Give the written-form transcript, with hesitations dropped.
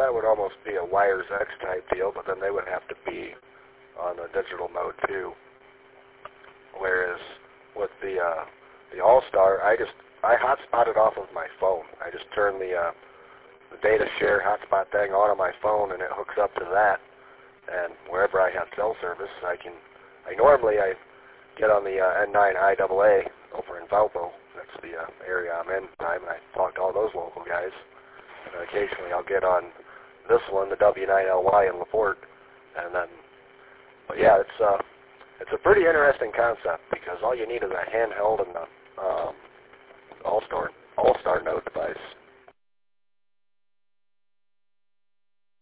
that would almost be a Wires X type deal, but then they would have to be on the digital mode too. Whereas with the All-Star, I hotspot it off of my phone. I just turn the data share hotspot thing on my phone, and it hooks up to that. And wherever I have cell service, I normally get on the N9IAA over in Valpo. That's the area I'm in time, and I talk to all those local guys. And occasionally I'll get on this one, the W9LY in LaPorte, and then. But yeah, it's a pretty interesting concept because all you need is a handheld and the All-Star node